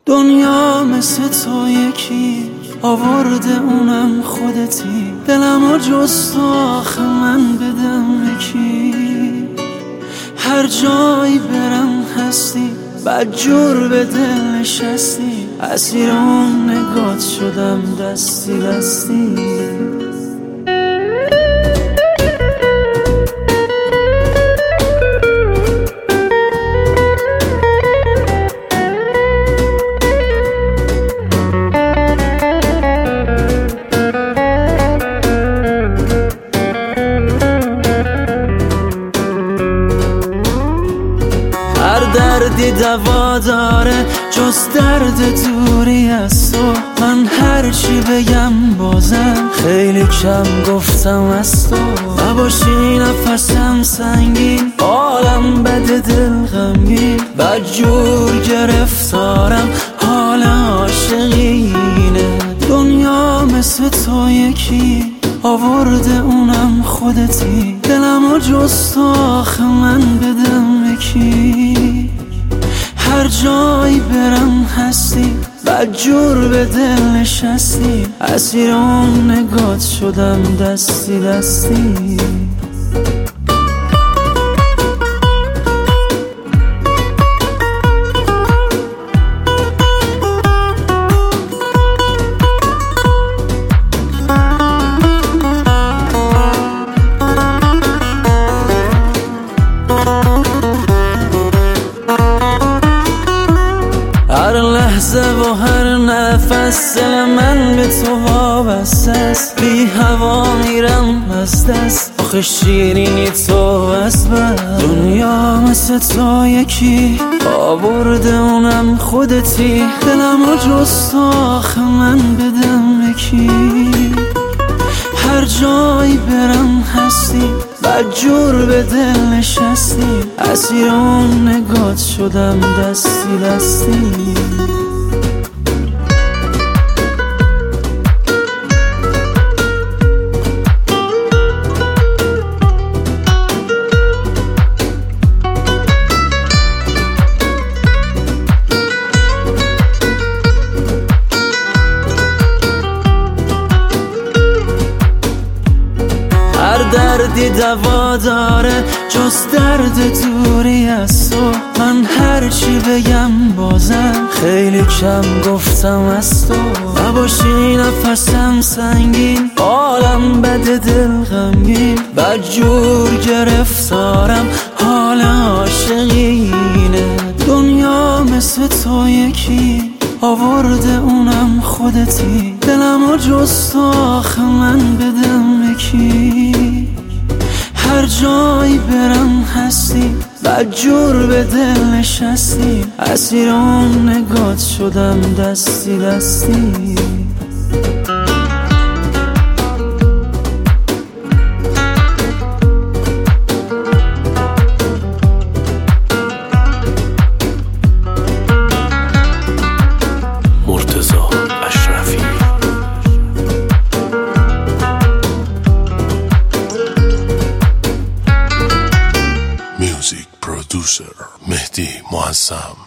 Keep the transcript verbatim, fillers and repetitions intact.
دنیا مثل تو یکی آورده اونم خودتی، دلمو جز تو آخه من بدم یکی. هر جایی برم هستی، بدجور به دل نشستی، اسیر اون نگات شدم دستی دستی. دردی دوا داره جز درد دوری از تو، من هرچی بگم بازم خیلی کم گفتم از تو. نباشی نفسم سنگین، حالم بده دل غمگین، بدجور گرفتارم حال عاشقینه. دنیا مثل تو یکی آورده اونم خودتی، دلمو جز تو آخه من بدم یکی. هر جایی برم هستی، بدجور به دل نشستی، اسیر اون نگات شدم دستی دستی. هر لحظه و هر نفس دل من به تو وابسته است، بی هوا میرم از دست، آخه شیرینی تو از بس. دنیا مثل تو یکی آورده اونم خودتی، دلمو جز تو آخه من بدم یکی. هر جایی برم هستی، بدجور به دل نشستی، اسیر اون نگات شدم دستی دستی. هر دردی دوا داره جز درد دوری از تو، من هرچی بگم بازم خیلی کم گفتم از تو. نباشی نفسم سنگین، حالم بده دل غمگین، بدجور گرفتارم حال عاشقینه. دنیا مثل تو یکی آورده اونم خودتی، دلمو جز تو آخه من بدم یکی. هر جایی برم هستی، بدجور به دل نشستی، اسیر اون نگات شدم دستی دستی. Producer مهدی معظم.